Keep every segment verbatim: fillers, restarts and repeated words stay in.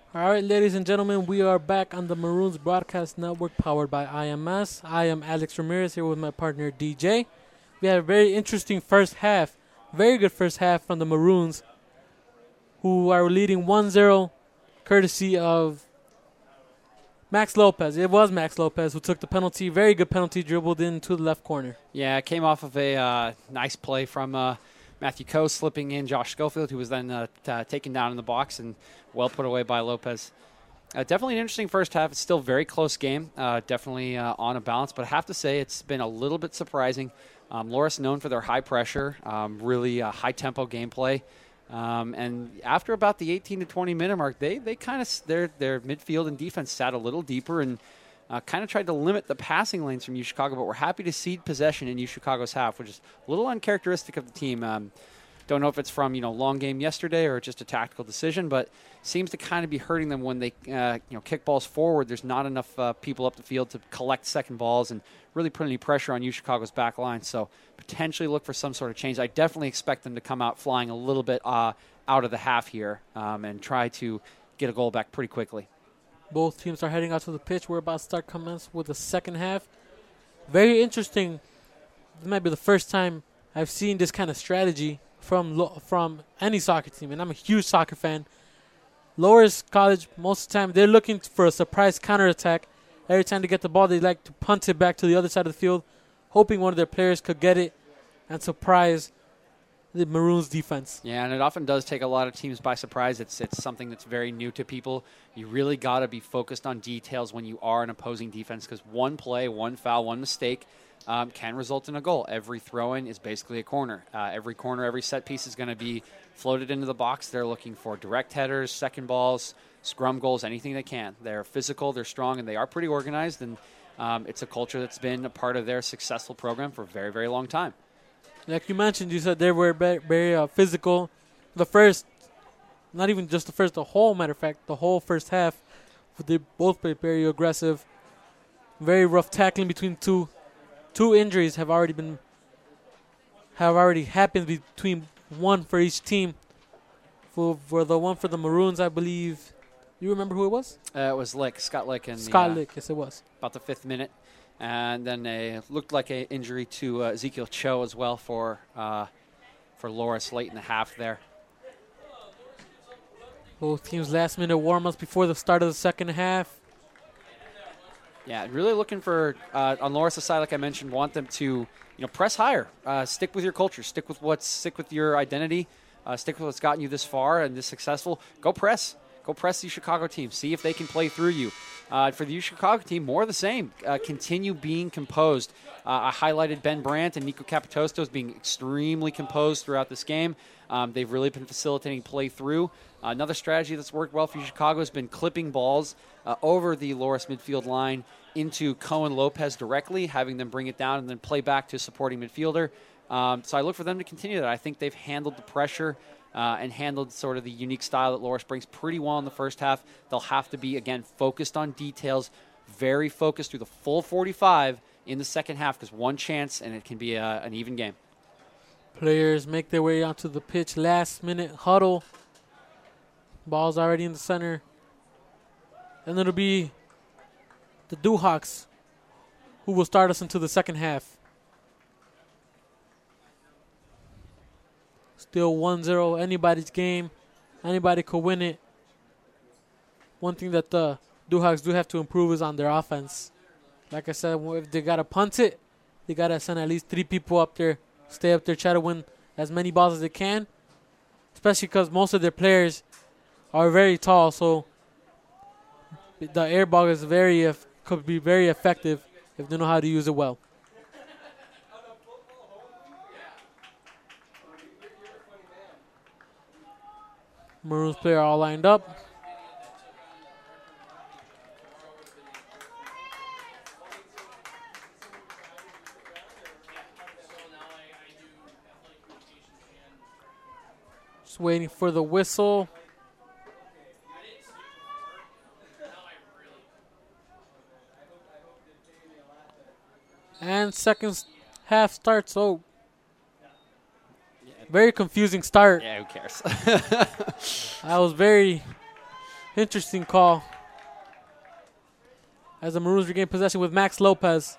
All right, ladies and gentlemen, we are back on the Maroons Broadcast Network powered by I M S. I am Alex Ramirez here with my partner D J. We had a very interesting first half, very good first half from the Maroons, who are leading one zero courtesy of Max Lopez. It was Max Lopez who took the penalty, very good penalty, dribbled into the left corner. Yeah, it came off of a uh, nice play from uh, Matthew Coe slipping in Josh Schofield, who was then uh, t- taken down in the box and well put away by Lopez. Uh, definitely an interesting first half. It's still a very close game, uh, definitely uh, on a balance, but I have to say it's been a little bit surprising. Um, Loras known for their high pressure, um, really uh, high-tempo gameplay. Um, and after about the eighteen to twenty minute mark, they they kind of their their midfield and defense sat a little deeper and uh, kind of tried to limit the passing lanes from UChicago. But we're happy to cede possession in UChicago's half, which is a little uncharacteristic of the team. Um, don't know if it's from you know long game yesterday or just a tactical decision, but seems to kind of be hurting them when they uh, you know kick balls forward. There's not enough uh, people up the field to collect second balls and really put any pressure on UChicago's back line. So potentially look for some sort of change. I definitely expect them to come out flying a little bit uh, out of the half here um, and try to get a goal back pretty quickly. Both teams are heading out to the pitch. We're about to start commence with the second half. Very interesting. This might be the first time I've seen this kind of strategy from lo- from any soccer team, and I'm a huge soccer fan. Loras College, most of the time, they're looking for a surprise counterattack. Every time they get the ball, they like to punt it back to the other side of the field, hoping one of their players could get it and surprise the Maroons defense. Yeah, and it often does take a lot of teams by surprise. It's it's something that's very new to people. You really got to be focused on details when you are an opposing defense, because one play, one foul, one mistake um, can result in a goal. Every throw-in is basically a corner. Uh, every corner, every set piece is going to be floated into the box. They're looking for direct headers, second balls, scrum goals, anything they can. They're physical, they're strong, and they are pretty organized, and um, it's a culture that's been a part of their successful program for a very, very long time. Like you mentioned, you said they were very, very uh, physical. The first, not even just the first, the whole, matter of fact, the whole first half, they both played very aggressive. Very rough tackling between two. Two injuries have already been, have already happened between one for each team. For, for the one for the Maroons, I believe, you remember who it was? Uh, it was Lick, Scott Lick. In Scott the, uh, Lick, yes it was. About the fifth minute. And then it looked like an injury to uh, Ezekiel Cho as well for uh, for Loras late in the half there. Both teams last minute warm-ups before the start of the second half. Yeah, really looking for, uh, on Loras' side, like I mentioned, want them to you know press higher. Uh, stick with your culture. Stick with what's stick with your identity. Uh, stick with what's gotten you this far and this successful. Go press. Go press the Chicago team. See if they can play through you. Uh, for the Chicago team, more of the same. Uh, continue being composed. Uh, I highlighted Ben Brandt and Nico Capitostos being extremely composed throughout this game. Um, they've really been facilitating play through. Uh, another strategy that's worked well for Chicago has been clipping balls uh, over the Loras midfield line into Cohen Lopez directly, having them bring it down and then play back to supporting midfielder. Um, so I look for them to continue that. I think they've handled the pressure Uh, and handled sort of the unique style that Loras brings pretty well in the first half. They'll have to be, again, focused on details, very focused through the full forty-five in the second half, because one chance and it can be a, an even game. Players make their way onto the pitch, last minute huddle. Ball's already in the center. And it'll be the Duhawks who will start us into the second half. Still one zero, anybody's game. Anybody could win it. One thing that the Duhawks do have to improve is on their offense. Like I said, if they got to punt it, they got to send at least three people up there, stay up there, try to win as many balls as they can, especially because most of their players are very tall, so the air ball is very could be very effective if they know how to use it well. Maroons player all lined up. Just waiting for the whistle. And second half starts. Oh, very confusing start. Yeah, who cares? I was very Interesting call. As the Maroons regain possession with Max Lopez.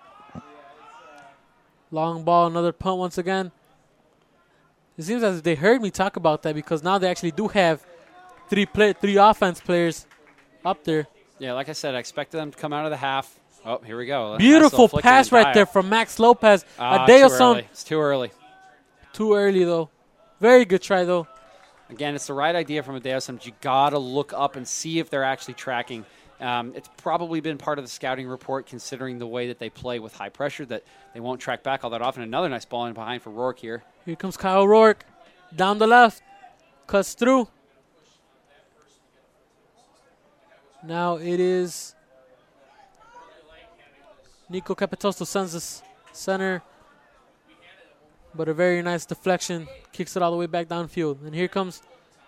Long ball, another punt once again. It seems as if they heard me talk about that because now they actually do have three play, three offense players up there. Yeah, like I said, I expected them to come out of the half. Oh, here we go. Beautiful nice pass right dial. there from Max Lopez. Ah, a day too or some. early. It's too early. Too early, though. Very good try, though. Again, it's the right idea from Adeosun. You got to look up and see if they're actually tracking. Um, it's probably been part of the scouting report, considering the way that they play with high pressure, that they won't track back all that often. Another nice ball in behind for Rourke here. Here comes Kyle Rourke. Down the left. Cuts through. Now it is Nico Capitosto sends this center. But a very nice deflection. Kicks it all the way back downfield. And here comes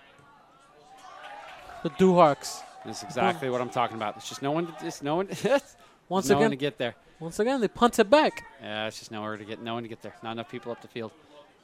the Duhawks. That's exactly what I'm talking about. It's just no one. To, it's no one. Once no again, one to get there. Once again, they punt it back. Yeah, it's just nowhere to get. No one to get there. Not enough people up the field.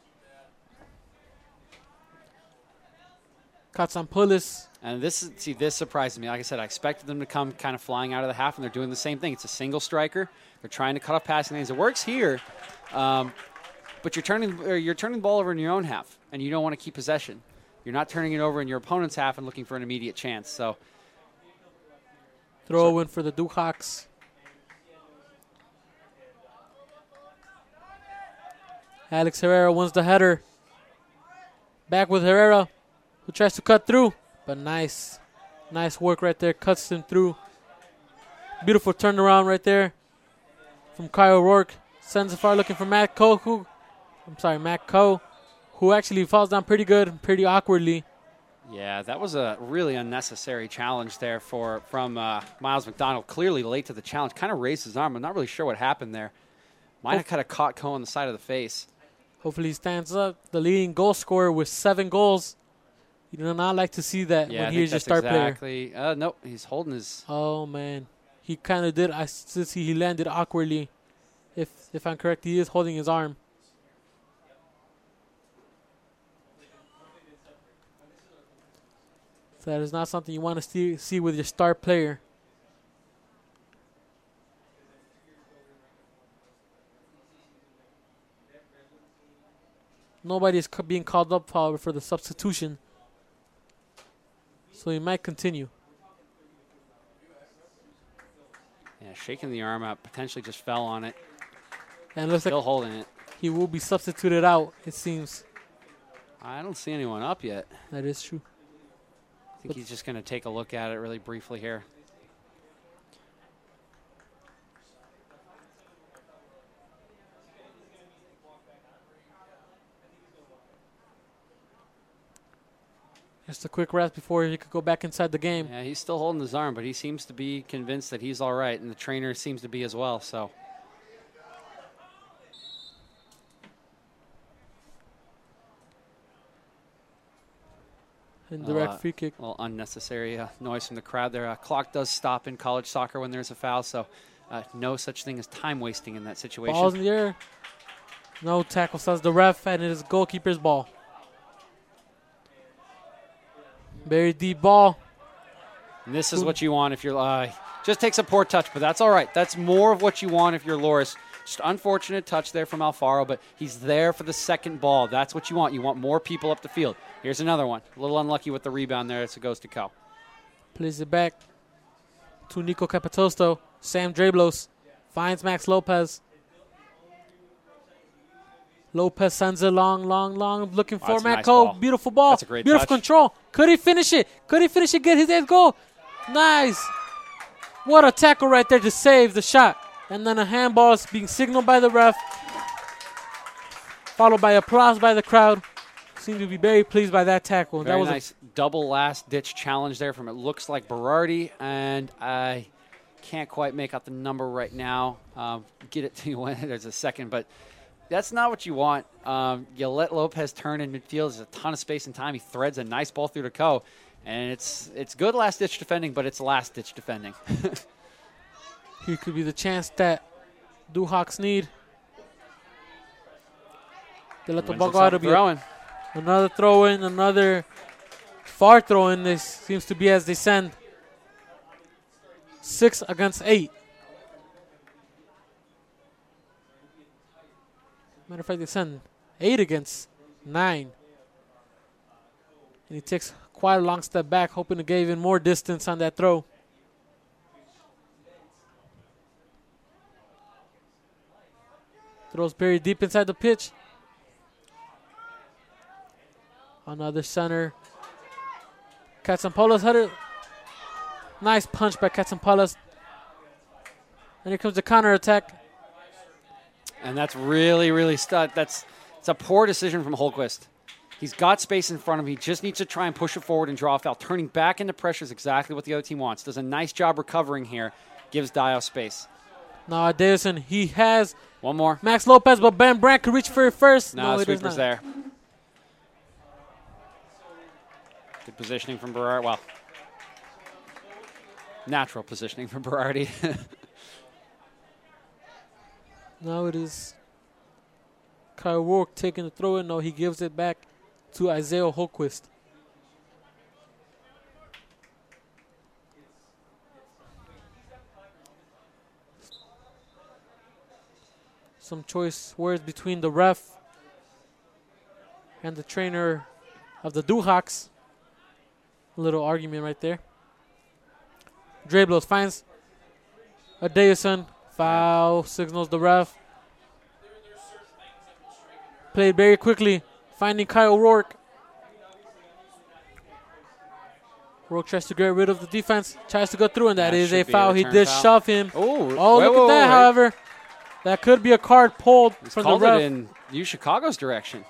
Katsampoulis. And this, is, see, this surprises me. Like I said, I expected them to come kind of flying out of the half, and they're doing the same thing. It's a single striker. They're trying to cut off passing lanes. It works here, um, but you're turning or you're turning the ball over in your own half, and you don't want to keep possession. You're not turning it over in your opponent's half and looking for an immediate chance. So. Throw in for the Duhawks. Alex Herrera wins the header. Back with Herrera, who tries to cut through. But nice, nice work right there. Cuts him through. Beautiful turnaround right there from Kyle Rourke. Sends it far looking for Matt Coe, who, I'm sorry, Matt Coe, who actually falls down pretty good, pretty awkwardly. Yeah, that was a really unnecessary challenge there for from uh, Miles McDonald. Clearly late to the challenge. Kind of raised his arm. I'm not really sure what happened there. Might have kind of caught Coe on the side of the face. Hopefully he stands up. The leading goal scorer with seven goals. You do not like to see that Yeah, when I he's think your star that's player. exactly, uh, nope, he's holding his. Oh, man. He kind of did. I still see he landed awkwardly. If if I'm correct, he is holding his arm. So that is not something you want to see, see with your star player. Nobody is being called up, however, for the substitution. So he might continue. Yeah, shaking the arm out, potentially just fell on it. And looks Still like holding it. he will be substituted out, it seems. I don't see anyone up yet. That is true. I think he's just going to take a look at it really briefly here. Just a quick rest before he could go back inside the game. Yeah, he's still holding his arm, but he seems to be convinced that he's all right, and the trainer seems to be as well. So. Indirect Uh, free kick. A little unnecessary uh, noise from the crowd there. Uh, clock does stop in college soccer when there's a foul, so uh, no such thing as time wasting in that situation. Ball's in the air. No tackle, says the ref, and it is goalkeeper's ball. Very deep ball. And this is what you want if you're uh, just takes a poor touch, but that's all right. That's more of what you want if you're Loris. Just unfortunate touch there from Alfaro, but he's there for the second ball. That's what you want. You want more people up the field. Here's another one. A little unlucky with the rebound there as it goes to Coe. Plays it back to Nico Capitosto. Sam Drablos finds Max Lopez. Lopez sends it long, long, long, looking Oh, for that's a Matt nice Coe. ball. Beautiful ball. That's a great Beautiful touch. control. Could he finish it? Could he finish it? Get his eighth goal. Nice. What a tackle right there to save the shot. And then a handball is being signaled by the ref, followed by applause by the crowd. Seem to be very pleased by that tackle. Very that was nice double last-ditch challenge there from it looks like Berardi, and I can't quite make out the number right now. Um, get it to you when there's a second, but that's not what you want. Um, you let Lopez turn in midfield. There's a ton of space and time. He threads a nice ball through to Coe, and it's it's good last-ditch defending, but it's last-ditch defending. Here could be the chance that Duhawks need. They let the Wins ball go out. himself It'll be throwing. another throw in, another far throw in this seems to be as they send six against eight. Matter of fact, they send eight against nine. And he takes quite a long step back, hoping to get even more distance on that throw. Throws buried deep inside the pitch. Another center. Katsampalas header. Nice punch by Katsampalas. And here comes the counterattack. And that's really, really stud. That's it's a poor decision from Holquist. He's got space in front of him. He just needs to try and push it forward and draw a foul. Turning back into pressure is exactly what the other team wants. Does a nice job recovering here. Gives Dio space. Now, Davison, he has one more. Max Lopez, but Ben Brandt could reach for it first. No, no the sweeper's there. Good positioning from Berardi. Well, natural positioning from Berardi. Now it is Kyle Rourke taking the throw in. No, he gives it back to Isaiah Holquist. Some choice words between the ref and the trainer of the Duhawks. A little argument right there. Drablos finds Adeosun. Foul, signals the ref. Played very quickly, finding Kyle Rourke. Rourke tries to get rid of the defense, tries to go through, and that, that is a foul. A he did foul. shove him. Ooh, oh, wait, look wait, at that, wait. however. That could be a card pulled He's from called the ref. It in U Chicago's direction.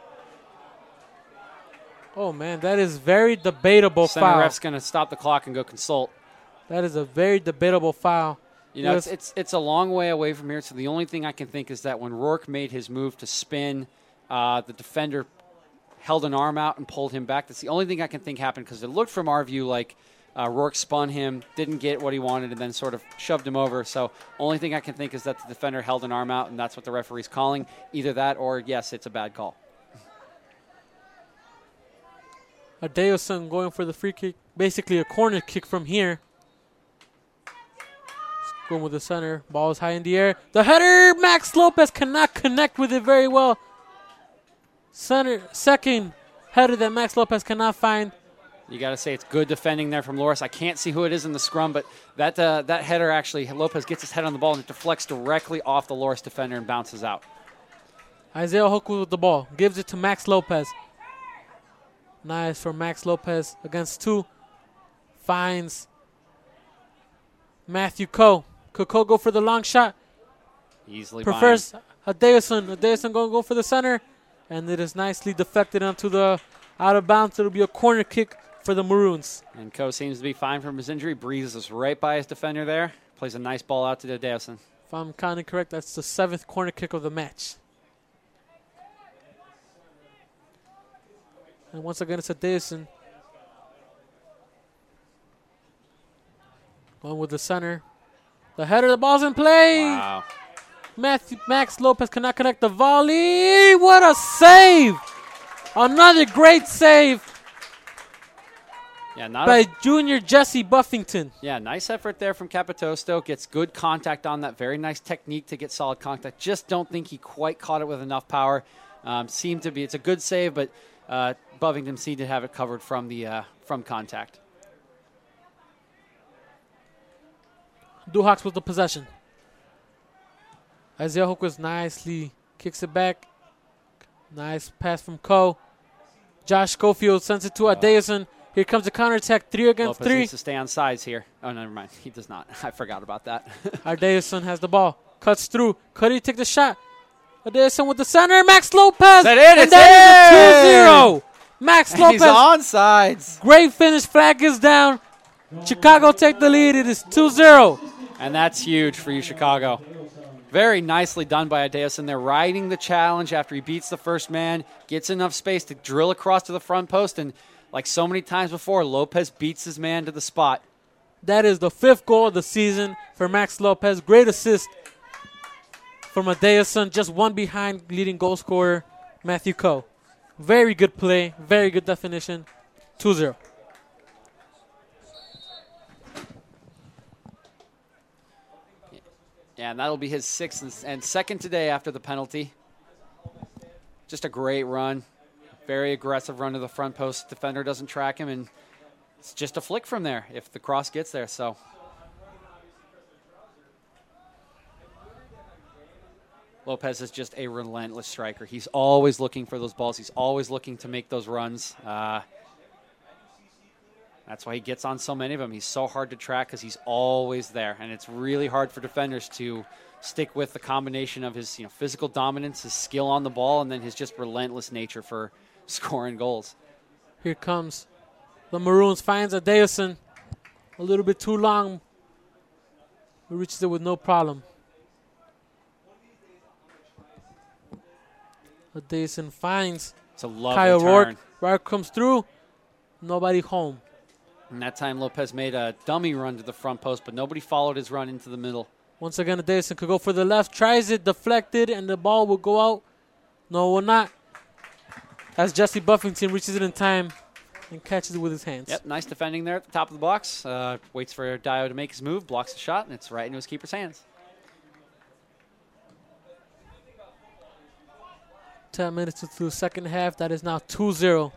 Oh, man, that is very debatable Center foul. ref's going to stop the clock and go consult. That is a very debatable foul. You know, Yes. it's, it's it's a long way away from here, so the only thing I can think is that when Rourke made his move to spin, uh, the defender held an arm out and pulled him back. That's the only thing I can think happened, because it looked from our view like uh, Rourke spun him, didn't get what he wanted, and then sort of shoved him over. So only thing I can think is that the defender held an arm out, and that's what the referee's calling. Either that or, yes, it's a bad call. Adeosun going for the free kick, basically a corner kick from here. Going with the center. Ball is high in the air. The header, Max Lopez cannot connect with it very well. Center, second header that Max Lopez cannot find. You got to say it's good defending there from Loris. I can't see who it is in the scrum, but that uh, that header actually, Lopez gets his head on the ball and it deflects directly off the Loris defender and bounces out. Isaiah Holquist with the ball. Gives it to Max Lopez. Nice for Max Lopez against two. Finds Matthew Coe. Could Coe go for the long shot? Easily prefers Adeosun. Adeosun going to go for the center. And it is nicely deflected onto the out of bounds. It'll be a corner kick for the Maroons. And Coe seems to be fine from his injury. Breezes right by his defender there. Plays a nice ball out to Adeosun. If I'm counting correct, that's the seventh corner kick of the match. And once again, it's Adeosun. Going with the center. The header, the ball's in play. Wow. Matthew, Max Lopez cannot connect the volley. What a save. Another great save yeah, not by a, junior Jesse Buffington. Yeah, nice effort there from Capitosto. Gets good contact on that. Very nice technique to get solid contact. Just don't think he quite caught it with enough power. Um, seemed to be, it's a good save, but uh, Buffington seemed to have it covered from the uh, from contact. Duhawks with the possession. Isaiah Holquist nicely kicks it back. Nice pass from Coe. Josh Schofield sends it to oh. Adeosun. Here comes the counterattack, three against Lopez three. needs to stay on sides here. Oh, never mind. He does not. I forgot about that. Adeosun has the ball. Cuts through. Could he take the shot? Adeosun with the center. Max Lopez. That it? And It's that is a two zero. Max Lopez. He's on sides. Great finish. Flag is down. Chicago take the lead. It is two zero. And that's huge for you, Chicago. Very nicely done by Adeosun. They're riding the challenge after he beats the first man, gets enough space to drill across to the front post, and like so many times before, Lopez beats his man to the spot. That is the fifth goal of the season for Max Lopez. Great assist from Adeosun, just one behind leading goal scorer Matthew Coe. Very good play, very good definition. two zero. Yeah, and that'll be his sixth and, and second today after the penalty. Just a great run. Very aggressive run to the front post. Defender doesn't track him, and it's just a flick from there if the cross gets there. So Lopez is just a relentless striker. He's always looking for those balls. He's always looking to make those runs. Uh, that's why he gets on so many of them. He's so hard to track because he's always there, and it's really hard for defenders to stick with the combination of his you know, physical dominance, his skill on the ball, and then his just relentless nature for scoring goals. Here comes the Maroons. Finds Adeosun. A little bit too long. He reaches it with no problem. Adeosun finds It's a lovely Kyle turn. Rourke. Rourke comes through. Nobody home. And that time Lopez made a dummy run to the front post, but nobody followed his run into the middle. Once again, Adeosun could go for the left. Tries it, deflected, and the ball will go out. No, it will not. As Jesse Buffington reaches it in time and catches it with his hands. Yep, nice defending there at the top of the box. Uh, waits for Dio to make his move, blocks the shot, and it's right into his keeper's hands. Ten minutes into the second half. That is now two zero.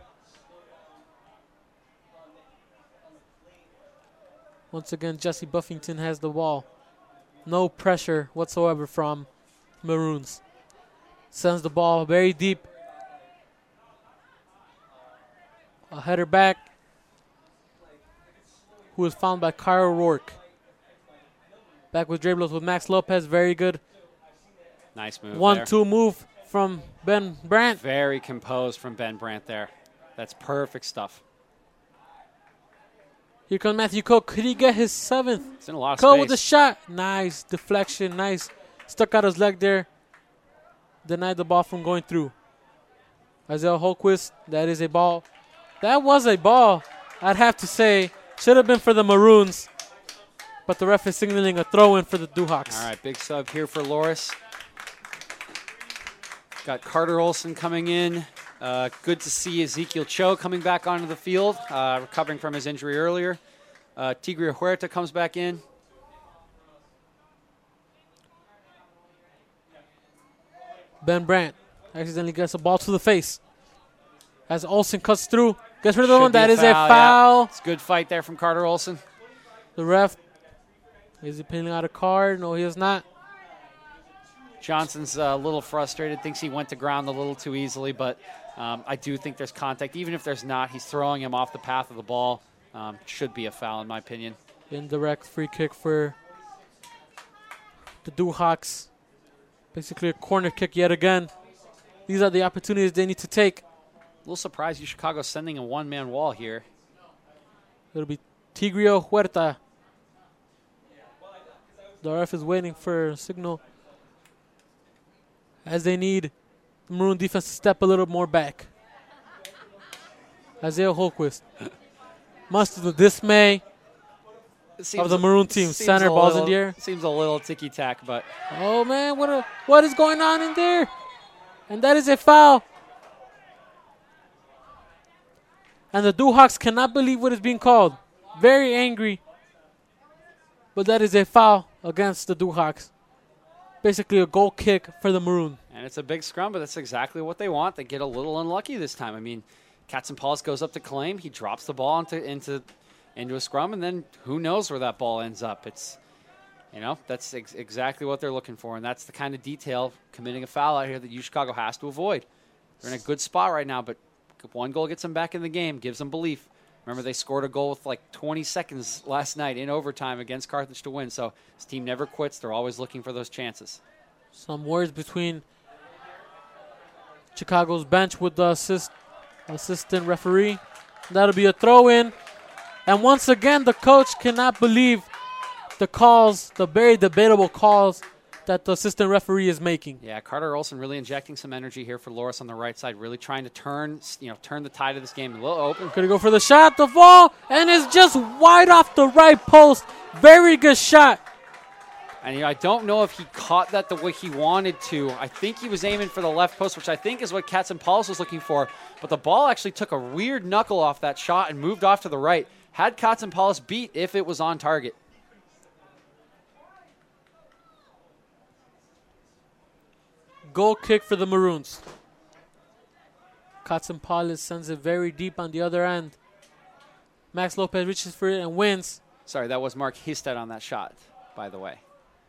Once again, Jesse Buffington has the ball. No pressure whatsoever from Maroons. Sends the ball very deep. A header back. Who is found by Kyle Rourke. Back with dribbles with Max Lopez. Very good. Nice move one there. two move from Ben Brandt. Very composed from Ben Brandt there. That's perfect stuff. Here comes Matthew Coe. Could he get his seventh? It's in a lot of Coe space. with the shot. Nice deflection. Nice. Stuck out his leg there. Denied the ball from going through. Isaiah Holquist. That is a ball. That was a ball, I'd have to say. Should have been for the Maroons. But the ref is signaling a throw-in for the Duhawks. All right, big sub here for Loris. Got Carter Olson coming in. Uh, good to see Ezekiel Cho coming back onto the field, uh, recovering from his injury earlier. Uh, Tigre Huerta comes back in. Ben Brandt accidentally gets a ball to the face. As Olsen cuts through. Gets rid of the one. That is a foul. Yeah. It's a good fight there from Carter Olson. The ref, is he pinning out a card? No, he is not. Johnson's a little frustrated, thinks he went to ground a little too easily, but um, I do think there's contact. Even if there's not, he's throwing him off the path of the ball. Um, should be a foul, in my opinion. Indirect free kick for the Duhawks. Basically a corner kick yet again. These are the opportunities they need to take. A little surprised you Chicago's sending a one-man wall here. It'll be Tigre Huerta. The ref is waiting for a signal as they need the Maroon defense to step a little more back. Isaiah Holquist. Much to the dismay of the Maroon team. Center balls in the air. Seems a little ticky-tack, but... Oh, man, what a, what is going on in there? And that is a foul. And the Duhawks cannot believe what is being called. Very angry. But that is a foul against the Duhawks. Basically a goal kick for the Maroon. And it's a big scrum, but that's exactly what they want. They get a little unlucky this time. I mean, Katzenpaulis goes up to claim. He drops the ball into, into, into a scrum, and then who knows where that ball ends up. It's, you know, that's ex- exactly what they're looking for, and that's the kind of detail committing a foul out here that U Chicago has to avoid. They're in a good spot right now, but one goal gets them back in the game, gives them belief. Remember, they scored a goal with like twenty seconds last night in overtime against Carthage to win. So this team never quits. They're always looking for those chances. Some words between Chicago's bench with the assist, assistant referee. That'll be a throw-in. And once again, the coach cannot believe the calls, the very debatable calls that the assistant referee is making. Yeah, Carter Olson really injecting some energy here for Loris on the right side, really trying to turn, you know, turn the tide of this game a little open. Gonna go for the shot, the ball, and it's just wide off the right post. Very good shot. And you know, I don't know if he caught that the way he wanted to. I think he was aiming for the left post, which I think is what Katsoupoulos was looking for. But the ball actually took a weird knuckle off that shot and moved off to the right. Had Katsoupoulos beat if it was on target. Goal kick for the Maroons. Katsoupoulos sends it very deep on the other end. Max Lopez reaches for it and wins. Sorry, that was Mark Histed on that shot, by the way.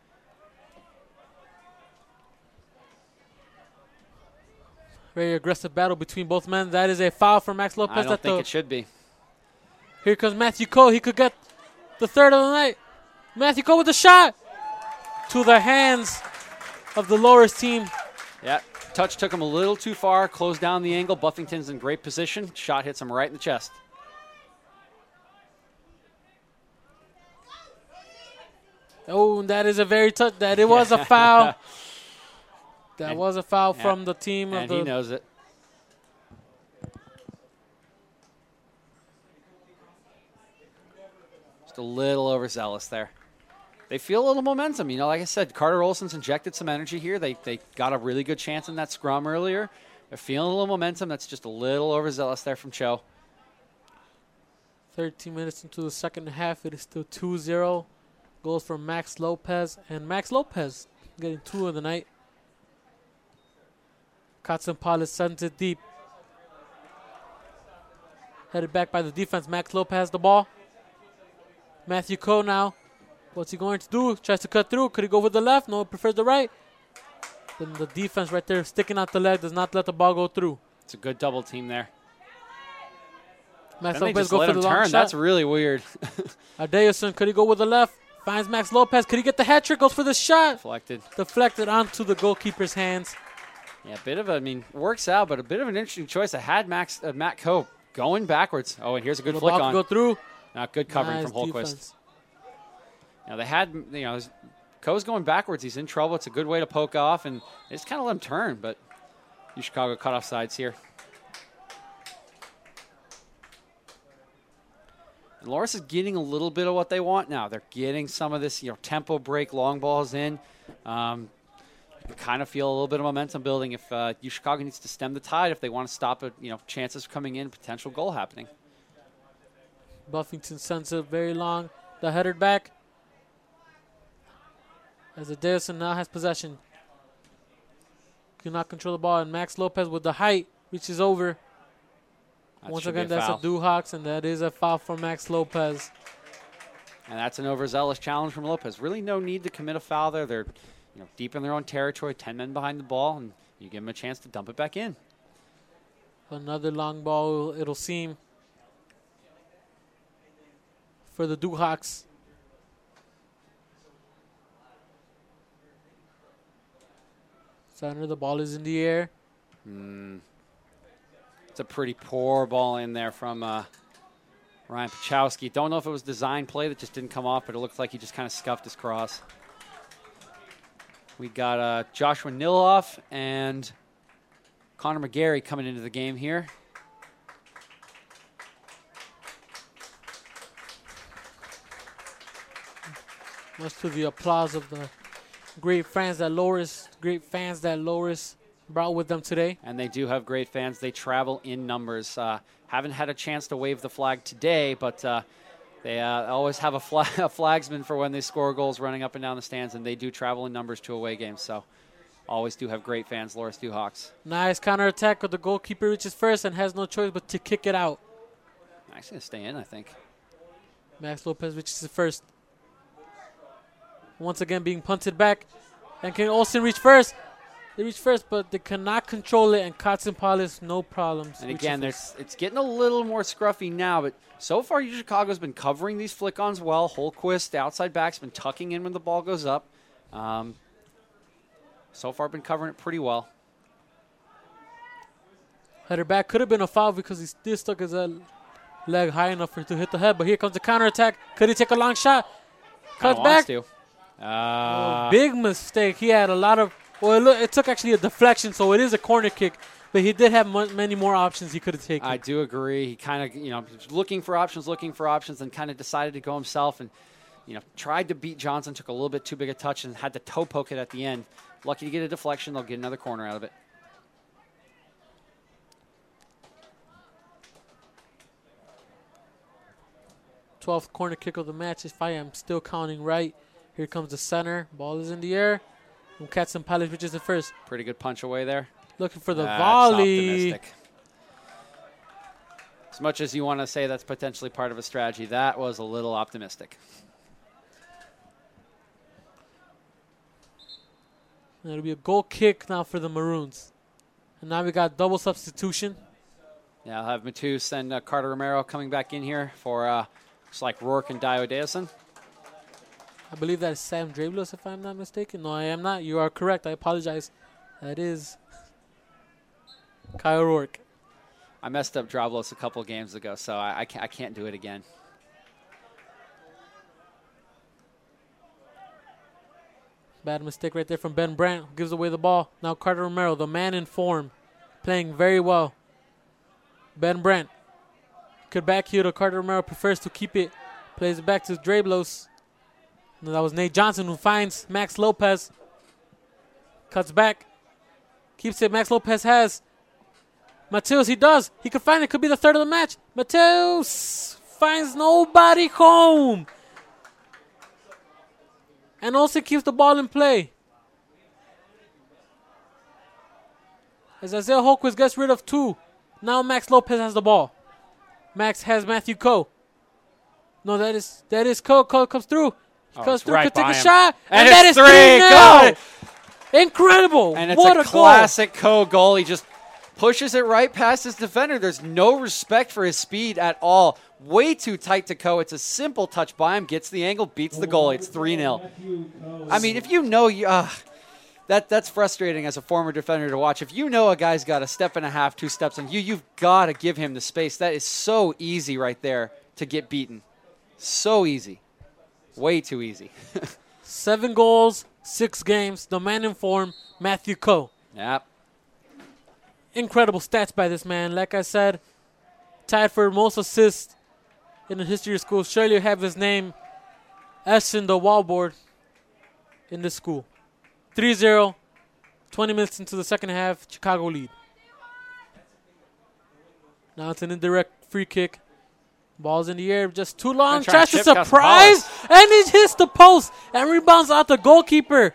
Very aggressive battle between both men. That is a foul for Max Lopez. I don't at think the, it should be. Here comes Matthew Coe. He could get the third of the night. Matthew Coe with the shot. To the hands of the Loras team. Yeah, touch took him a little too far. Closed down the angle. Buffington's in great position. Shot hits him right in the chest. Oh, that is a very touch. That it was a foul. That and, was a foul yeah, from the team of and the. he knows it. Just a little overzealous there. They feel a little momentum. You know, like I said, Carter Olson's injected some energy here. They they got a really good chance in that scrum earlier. They're feeling a little momentum. That's just a little overzealous there from Cho. thirteen minutes into the second half. It is still two zero. Goals from Max Lopez. And Max Lopez getting two of the night. Katsoupoulos sends it deep. Headed back by the defense. Max Lopez has the ball. Matthew Coe now. What's he going to do? Tries to cut through. Could he go with the left? No, prefers the right. Then the defense right there sticking out the leg does not let the ball go through. It's a good double team there. Max Then Lopez go go let for him the long turn. shot. That's really weird. Adeosun, could he go with the left? Finds Max Lopez. Could he get the hat trick? Goes for the shot. Deflected. Deflected onto the goalkeeper's hands. Yeah, a bit of a, I mean, works out, but a bit of an interesting choice. I had Max, uh, Matt Coe going backwards. Oh, and here's a good The flick ball on. could go through. Not good covering Nice from Holquist. defense. Now they had, you know, Coe's going backwards. He's in trouble. It's a good way to poke off, and they just kind of let him turn, but U Chicago cut off sides here. And Loras is getting a little bit of what they want now. They're getting some of this, you know, tempo break, long balls in. Um, you kind of feel a little bit of momentum building if uh, U Chicago needs to stem the tide if they want to stop it, you know, chances coming in, potential goal happening. Buffington sends it very long. The header back. As Adeosun now has possession. Cannot control the ball. And Max Lopez with the height reaches over. That Once should be again, a that's foul. a Duhawks, and that is a foul for Max Lopez. And that's an overzealous challenge from Lopez. Really no need to commit a foul there. They're, you know, deep in their own territory, ten men behind the ball, and you give them a chance to dump it back in. Another long ball, it'll seem, for the Duhawks. Center, the ball is in the air. Mm. It's a pretty poor ball in there from uh, Ryan Pachowski. Don't know if it was design play that just didn't come off, but it looked like he just kind of scuffed his cross. We got uh, Joshua Nilhoff and Connor McGarry coming into the game here. Much to the applause of the great fans that Loras, great fans that Loras brought with them today. And they do have great fans. They travel in numbers. Uh, haven't had a chance to wave the flag today, but uh, they uh, always have a, flag, a flagsman for when they score goals running up and down the stands, and they do travel in numbers to away games. So always do have great fans, Loras Duhawks. Nice counterattack, but the goalkeeper reaches first and has no choice but to kick it out. Actually going to stay in, I think. Max Lopez reaches it first. Once again being punted back. And can Olsen reach first? They reach first, but they cannot control it, and Katsoupoulos, no problems. And again, there's, it's getting a little more scruffy now, but so far U Chicago's been covering these flick-ons well. Holquist, the outside back's been tucking in when the ball goes up. Um, so far been covering it pretty well. Header back could have been a foul because he still stuck his uh, leg high enough for to hit the head, but here comes the counterattack. Could he take a long shot? Cuts back. To. Uh, Oh, big mistake. He had a lot of, well, it, look, it took actually a deflection, so it is a corner kick, but he did have m- many more options he could have taken. I do agree. He kind of, you know, was looking for options, looking for options, and kind of decided to go himself. And you know, tried to beat Johnson, took a little bit too big a touch, and had to toe poke it at the end. Lucky to get a deflection. They'll get another corner out of it. twelfth corner kick of the match, if I am still counting right. Here comes the center. Ball is in the air. And Katsoupali reaches it first. Pretty good punch away there. Looking for the That's volley. optimistic. As much as you want to say that's potentially part of a strategy, that was a little optimistic. And it'll be a goal kick now for the Maroons. And now we got double substitution. Yeah, I'll have Matus and uh, Carter Romero coming back in here for uh, looks like Rourke and Dio Deason. I believe that is Sam Drabelos, if I'm not mistaken. No, I am not. You are correct. I apologize. That is Kyle Rourke. I messed up Drablos a couple games ago, so I, I, can't, I can't do it again. Bad mistake right there from Ben Brandt, who gives away the ball. Now Carter Romero, the man in form, playing very well. Ben Brandt could back heel to Carter Romero, prefers to keep it. Plays it back to Drabelos. And that was Nate Johnson who finds Max Lopez. Cuts back. Keeps it. Max Lopez has Mateus, he does. He could find it. Could be the third of the match. Mateus finds nobody home. And also keeps the ball in play. As Isaiah Holquist gets rid of two. Now Max Lopez has the ball. Max has Matthew Coe. No, that is that is Coe. Coe comes through. He Oh, comes it's through, right could take by a him. shot. And And, it's that is three. three now. Got it. Incredible. And it's what a, a classic Coe goal. He just pushes it right past his defender. There's no respect for his speed at all. Way too tight to Coe. It's a simple touch by him. Gets the angle, beats the goalie. It's three nil. I mean, if you know you... Uh, that that's frustrating as a former defender to watch. If you know a guy's got a step and a half, two steps on you, you've got to give him the space. That is so easy right there to get beaten. So easy. Way too easy. Seven goals, six games. The man in form, Matthew Coe. Yep. Incredible stats by this man. Like I said, tied for most assists in the history of school. Surely have his name etched in the wallboard in this school. three zero, twenty minutes into the second half, Chicago lead. Now it's an indirect free kick. Ball's in the air, just too long. Gonna try and Tries to chip surprise, and it hits the post and rebounds out the goalkeeper.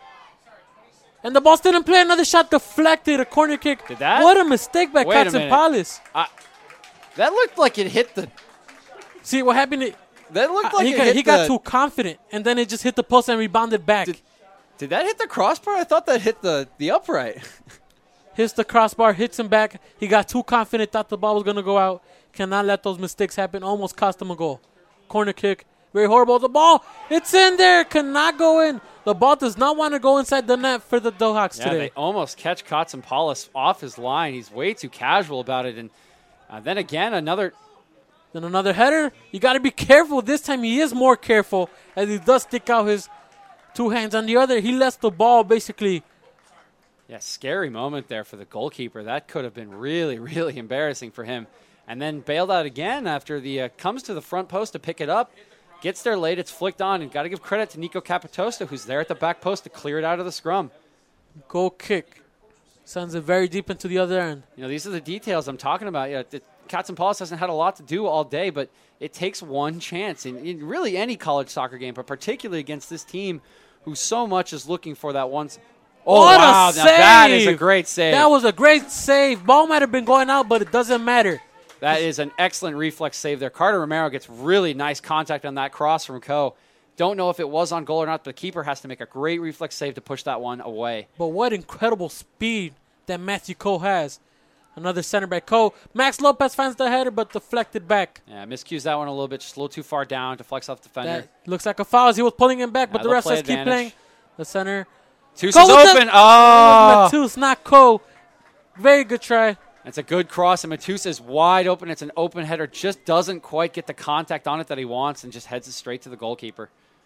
And the ball still in play. Another shot deflected, a corner kick. Did that? What a mistake by Wait a minute. Katsoupali. That looked like it hit the... See what happened? It, That looked uh, like he it got, hit he got the... too confident, and then it just hit the post and rebounded back. Did- Did that hit the crossbar? I thought that hit the, the upright. Hits the crossbar, hits him back. He got too confident, thought the ball was going to go out. Cannot let those mistakes happen. Almost cost him a goal. Corner kick. Very horrible. The ball, it's in there. Cannot go in. The ball does not want to go inside the net for the Dohawks Yeah, today. they almost catch Katsoupali off his line. He's way too casual about it. And uh, then again, another... Then another header. You got to be careful. This time he is more careful as he does stick out his two hands. On the other, he lets the ball basically... Yeah, scary moment there for the goalkeeper. That could have been really, really embarrassing for him. And then bailed out again after the uh, comes to the front post to pick it up. Gets there late. It's flicked on. And got to give credit to Nico Capitosta, who's there at the back post to clear it out of the scrum. Goal kick. Sends it very deep into the other end. You know, these are the details I'm talking about. You know, the Katsoupali hasn't had a lot to do all day, but it takes one chance in, in really any college soccer game, but particularly against this team who so much is looking for that once. Oh, What a wow. Now that is a save. great save. That was a great save. Ball might have been going out, but it doesn't matter. That is an excellent reflex save there. Carter Romero gets really nice contact on that cross from Coe. Don't know if it was on goal or not, but the keeper has to make a great reflex save to push that one away. But what incredible speed that Matthew Coe has. Another center back Coe. Max Lopez finds the header, but deflected back. Yeah, miscues that one a little bit, just a little too far down, deflects off the defender. That looks like a foul as he was pulling him back, Yeah, but the they'll ref play says keep advantage. playing. The center. Toots Go is with open. the- Oh! Matus, not Coe. Very good try. It's a good cross, and Matus is wide open. It's an open header. Just doesn't quite get the contact on it that he wants and just heads it straight to the goalkeeper.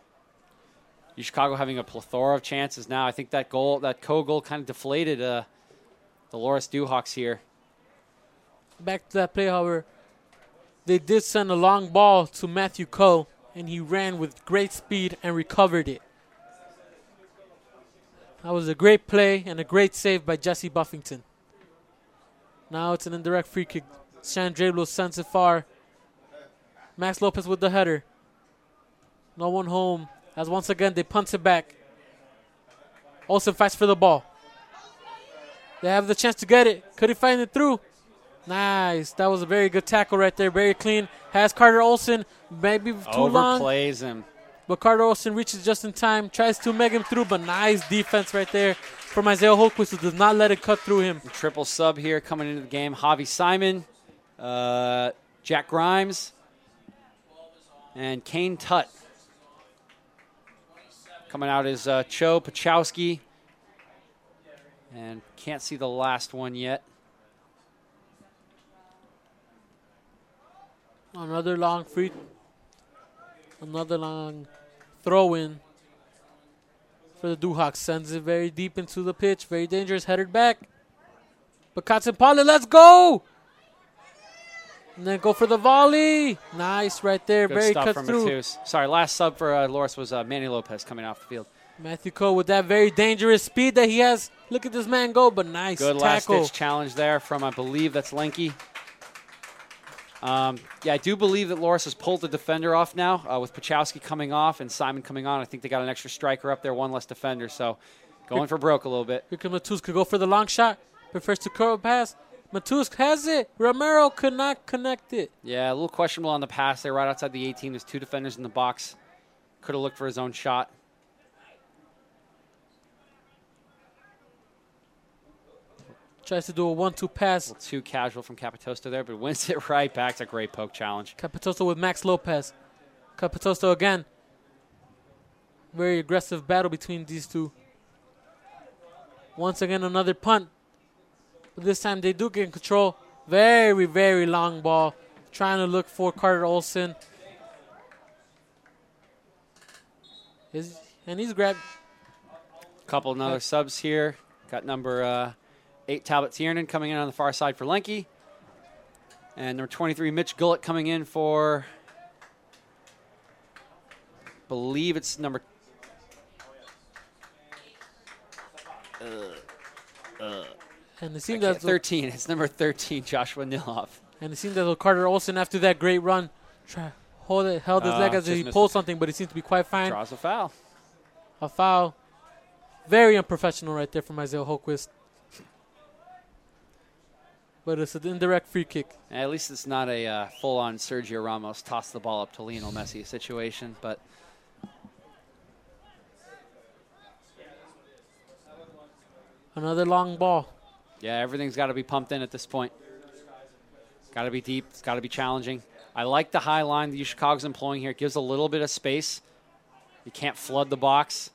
U Chicago having a plethora of chances now. I think that goal, that Coe goal kind of deflated uh, the Loras Dewhawks here. Back to that play, however. They did send a long ball to Matthew Coe. and he ran with great speed and recovered it. That was a great play and a great save by Jesse Buffington. Now it's an indirect free kick. Sandreblo sends it far. Max Lopez with the header. No one home. As once again they punt it back. Olsen fights for the ball. They have the chance to get it. Could he find it through? Nice. That was a very good tackle right there. Very clean. Has Carter Olsen. Maybe too long. Overplays him. But Carter Olsen reaches just in time. Tries to make him through, but nice defense right there from Isaiah Holquist, who does not let it cut through him. Triple sub here coming into the game. Javi Simon, uh, Jack Grimes, and Kane Tutt. Coming out is uh, Cho Pachowski. And can't see the last one yet. Another long free. Another long throw-in for the Duhawks. Sends it very deep into the pitch. Very dangerous. Headed back. But Katzenpale, let's go! And then go for the volley. Nice right there. Good very stuff cut from through. Matus. Sorry, last sub for uh, Loris was uh, Manny Lopez coming off the field. Matthew Coe with that very dangerous speed that he has. Look at this man go, but nice Good tackle. last-ditch challenge there from, I believe, that's Lenke. Um, yeah, I do believe that Loris has pulled the defender off now uh, with Pachowski coming off and Simon coming on. I think they got an extra striker up there, one less defender. So going for broke a little bit. Here comes Matus, could go for the long shot. Prefers to curl pass. Matus has it. Romero could not connect it. Yeah, a little questionable on the pass there right outside the eighteen. There's two defenders in the box. Could have looked for his own shot. Tries to do a one two pass. A little too casual from Capitosto there, but wins it right back. It's a great poke challenge. Capitosto with Max Lopez. Capitosto again. Very aggressive battle between these two. Once again, another punt. But this time they do get in control. Very, very long ball. Trying to look for Carter Olsen. Is, and he's grabbed. Couple another subs here. Got number uh, eight Talbot Tiernan coming in on the far side for Lenke. And number twenty-three Mitch Gullett coming in for, believe it's number uh, uh, And it seemed okay, that thirteen. It's number thirteen, Joshua Nilhoff. And it seemed that Carter Olsen, after that great run, try, hold it, held his Uh, leg as just he missed pulled it. something, but he seemed to be quite fine. Draws a foul. A foul. Very unprofessional right there from Isaiah Holquist. But it's an indirect free kick. At least it's not a uh, full-on Sergio Ramos toss the ball up to Lionel Messi situation, but Another long ball. yeah, everything's got to be pumped in at this point. Got to be deep. It's got to be challenging. I like the high line that Chicago's employing here. It gives a little bit of space. You can't flood the box.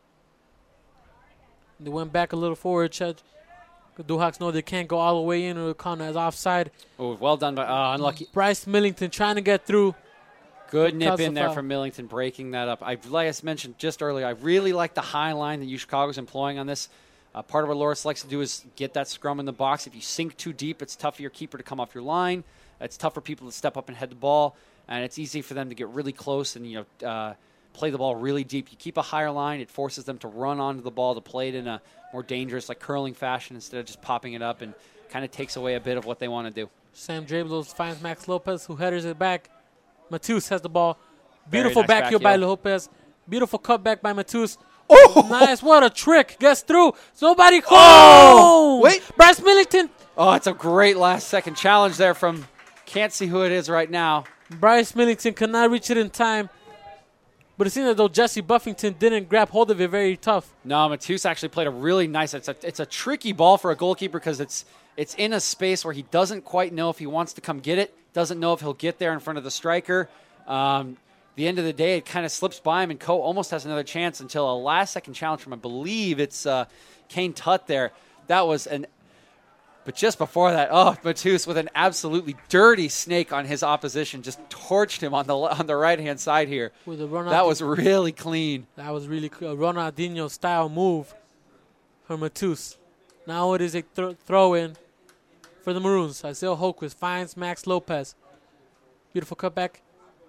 They went back a little forward. Chad. The Duhawks know they can't go all the way in or count as offside. Oh, well done by uh, unlucky. Bryce Millington trying to get through. Good nip Cause in the there foul. from Millington, breaking that up. I, like I mentioned just earlier, I really like the high line that U Chicago's employing on this. Uh, part of what Loris likes to do is get that scrum in the box. If you sink too deep, it's tough for your keeper to come off your line. It's tough for people to step up and head the ball, and it's easy for them to get really close and you know uh, play the ball really deep. You keep a higher line, it forces them to run onto the ball to play it in a more dangerous, like curling fashion instead of just popping it up, and kind of takes away a bit of what they want to do. Sam Drablos finds Max Lopez, who headers it back. Matus has the ball. Very Beautiful nice back back heel by heel. Lopez. Beautiful cutback by Matus. Oh, nice! What a trick! Gets through. Nobody home. Oh, wait. Bryce Millington. Oh, it's a great last-second challenge there from, can't see who it is right now. Bryce Millington could not reach it in time. But it seems as though Jesse Buffington didn't grab hold of it very tough. No, Matus actually played a really nice. It's a it's a tricky ball for a goalkeeper because it's it's in a space where he doesn't quite know if he wants to come get it. Doesn't know if he'll get there in front of the striker. Um, the end of the day, it kind of slips by him, and Coe almost has another chance until a last-second challenge from, I believe it's uh, Kane Tutt there. That was an. But just before that, oh, Matus with an absolutely dirty snake on his opposition, just torched him on the on the right-hand side here. With a Ronaldinho, That was really clean. that was really cool. A Ronaldinho style move for Matus. Now it is a th- throw in for the Maroons. Isaiah Holquist finds Max Lopez. Beautiful cutback.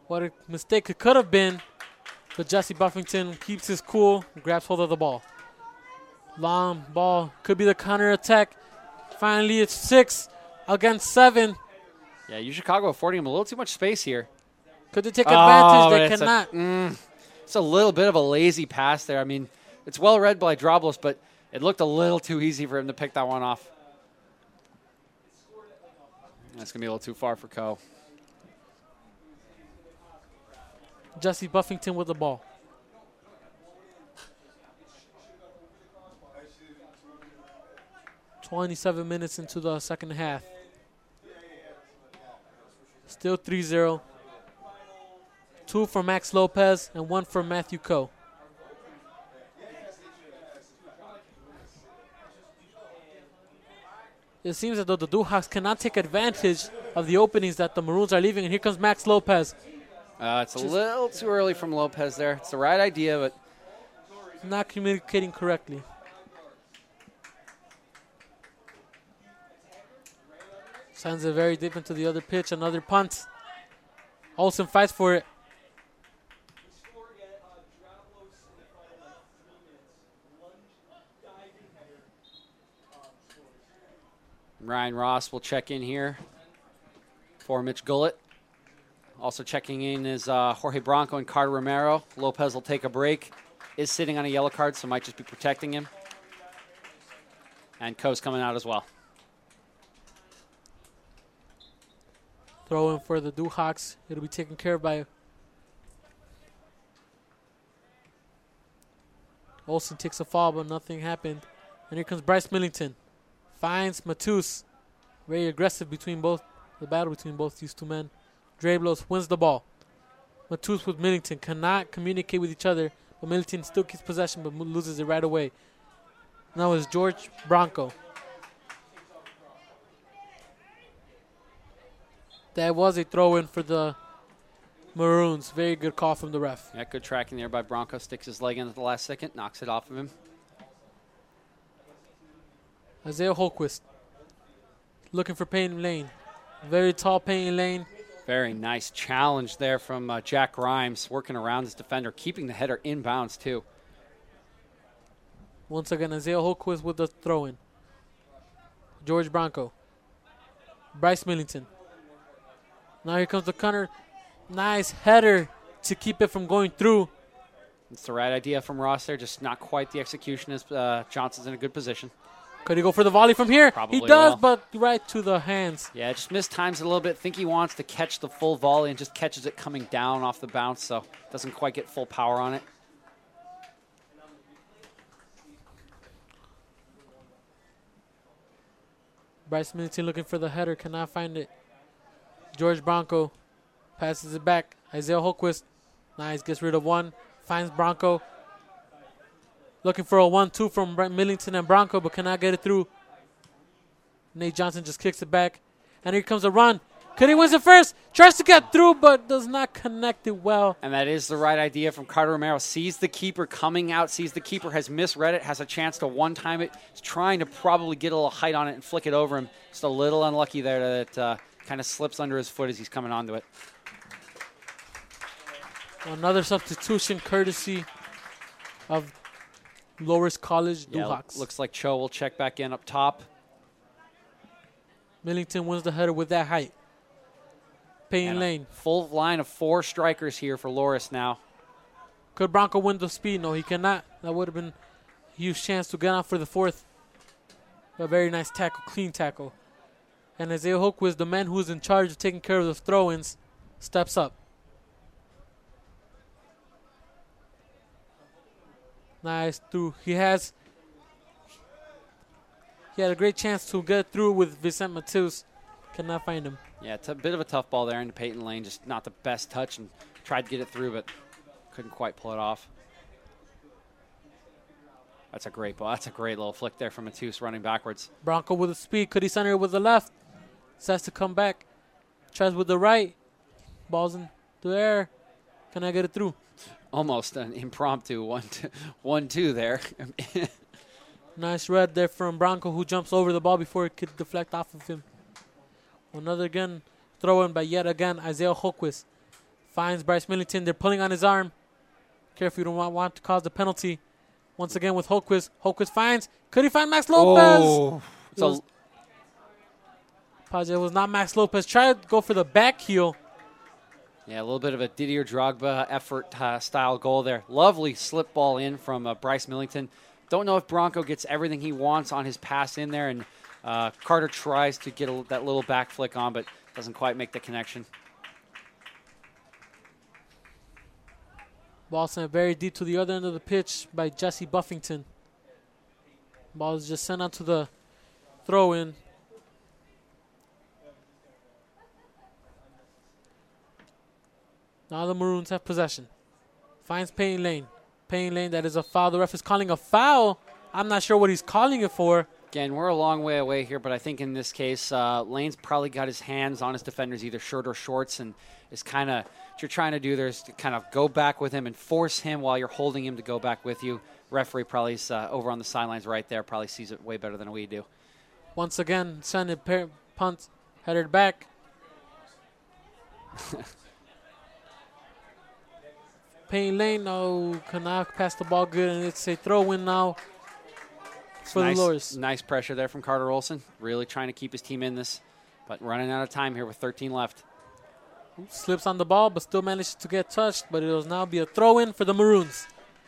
What a mistake it could have been. But Jesse Buffington keeps his cool, grabs hold of the ball. Long ball, could be the counter attack. Finally, it's six against seven. Yeah, U Chicago affording him a little too much space here. Could they take advantage? Oh, They it's cannot. A, mm, it's a little bit of a lazy pass there. I mean, it's well read by Droblos, but it looked a little too easy for him to pick that one off. That's going to be a little too far for Coe. Jesse Buffington with the ball. twenty-seven minutes into the second half. Still three zero. Two for Max Lopez and one for Matthew Coe. It seems as though the Duhawks cannot take advantage of the openings that the Maroons are leaving. And here comes Max Lopez. Uh, it's a little too early from Lopez there. It's the right idea, but not communicating correctly. Sends it very deep into the other pitch. Another punt. Olsen fights for it. Ryan Ross will check in here for Mitch Gullett. Also checking in is uh, Jorge Bronco and Carter Romero. Lopez will take a break. Is sitting on a yellow card, so might just be protecting him. And Coe's coming out as well. Throw in for the Duhawks. It'll be taken care of by Olsen. Takes a fall, but nothing happened. And here comes Bryce Millington. Finds Matus. Very aggressive between both, the battle between both these two men. Drablos wins the ball. Matus with Millington cannot communicate with each other, but Millington still keeps possession but loses it right away. Now it's George Bronco. That was a throw-in for the Maroons. Very good call from the ref. Yeah, good tracking there by Bronco. Sticks his leg in at the last second, knocks it off of him. Isaiah Holquist looking for Peyton Lane. Very tall Peyton Lane. Very nice challenge there from uh, Jack Grimes, working around his defender, keeping the header inbounds too. Once again, Isaiah Holquist with the throw-in. George Bronco. Bryce Millington. Now here comes the counter. Nice header to keep it from going through. It's the right idea from Ross there, just not quite the execution as uh, Johnson's in a good position. Could he go for the volley from here? Probably he does, will. but right to the hands. Yeah, just mistimes it a little bit. Think he wants to catch the full volley and just catches it coming down off the bounce, so doesn't quite get full power on it. Bryce Millington looking for the header, cannot find it. George Bronco passes it back. Isaiah Holquist, nice, gets rid of one. Finds Bronco. Looking for a one two from Millington and Bronco, but cannot get it through. Nate Johnson just kicks it back. And here comes a run. Could he wins it first? Tries to get through, but does not connect it well. And that is the right idea from Carter Romero. Sees the keeper coming out, sees the keeper has misread it, has a chance to one-time it. He's trying to probably get a little height on it and flick it over him. Just a little unlucky there that uh, kind of slips under his foot as he's coming onto it. Another substitution courtesy of Loras College Yeah, Duhawks. looks like Cho will check back in up top. Millington wins the header with that height. Payne And Lane. Full line of four strikers here for Loras now. Could Bronco win the speed? No, he cannot. That would have been a huge chance to get out for the fourth. A very nice tackle, clean tackle. And Isaiah Holquist, the man who's in charge of taking care of the throw-ins, steps up. Nice through. He has he had a great chance to get through with Vicent Matus. Cannot find him. Yeah, it's a bit of a tough ball there into Peyton Lane. Just not the best touch and tried to get it through, but couldn't quite pull it off. That's a great ball. That's a great little flick there from Matus running backwards. Bronco with the speed. Could he center it with the left? Decides to come back. Tries with the right. Ball's in the air. Can I get it through? Almost an impromptu one, two, one, two there. Nice read there from Bronco, who jumps over the ball before it could deflect off of him. Another again throw in by yet again Isaiah Holquist. Finds Bryce Millington. They're pulling on his arm. Careful, you don't want, want to cause the penalty. Once again with Holquist. Holquist finds. Could he find Max Lopez? Oh, It was, it was not Max Lopez. Try to go for the back heel. yeah, a little bit of a Didier Drogba effort uh, style goal there. Lovely slip ball in from uh, Bryce Millington. Don't know if Bronco gets everything he wants on his pass in there, and uh, Carter tries to get a, that little back flick on, but doesn't quite make the connection. Ball sent very deep to the other end of the pitch by Jesse Buffington. Ball is just sent out to the throw-in. Now the Maroons have possession. Finds Payne Lane. Payne Lane, that is a foul. The ref is calling a foul. I'm not sure what he's calling it for. Again, we're a long way away here, but I think in this case, uh, Lane's probably got his hands on his defenders, either shirt or shorts, and is kind of, what you're trying to do there is to kind of go back with him and force him while you're holding him to go back with you. Referee probably is uh, over on the sidelines right there, probably sees it way better than we do. Once again, send it, par- punt, headed back. Payne Lane, no, cannot pass the ball good, and it's a throw-in now for nice, the Loris. Nice pressure there from Carter Olson, really trying to keep his team in this, but running out of time here with thirteen left. Slips on the ball, but still managed to get touched, but it will now be a throw-in for the Maroons.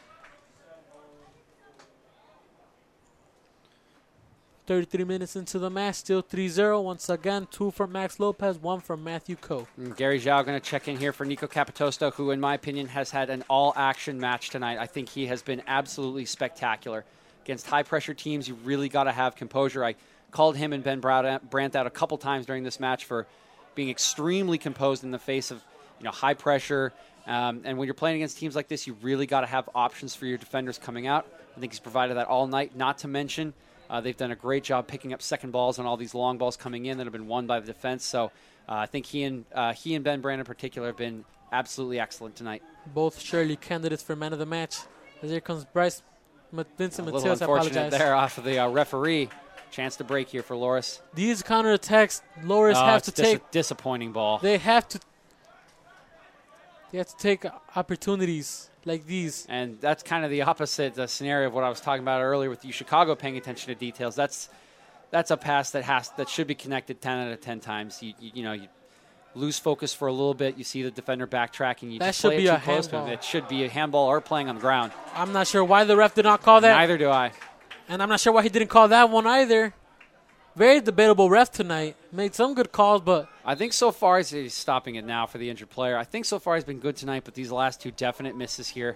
thirty-three minutes into the match, still three zero. Once again, two from Max Lopez, one from Matthew Coe. And Gary Zhao going to check in here for Nico Capitosto, who, in my opinion, has had an all-action match tonight. I think he has been absolutely spectacular. Against high-pressure teams, you really got to have composure. I called him and Ben Brandt out a couple times during this match for being extremely composed in the face of, you know, high pressure. Um, and when you're playing against teams like this, you really got to have options for your defenders coming out. I think he's provided that all night. Not to mention, uh, they've done a great job picking up second balls on all these long balls coming in that have been won by the defense. So uh, I think he and uh, he and Ben Brandt in particular have been absolutely excellent tonight. Both surely candidates for man of the match. As here comes Bryce Vincent A little Mateos. I unfortunate apologize. there off of the uh, referee. Chance to break here for Loris. These counterattacks, Loris Oh, have it's to dis- take. disappointing ball. They have to. They have to take opportunities like these. And that's kind of the opposite the scenario of what I was talking about earlier with you Chicago paying attention to details. That's that's a pass that has that should be connected ten out of ten times. You you, you know you lose focus for a little bit. You see the defender backtracking. You That just should play be it a too close to him. handball. It should be a handball or playing on the ground. I'm not sure why the ref did not call that. Neither do I. And I'm not sure why he didn't call that one either. Very debatable ref tonight. Made some good calls, but I think so far he's, he's stopping it now for the injured player. I think so far he's been good tonight, but these last two definite misses here.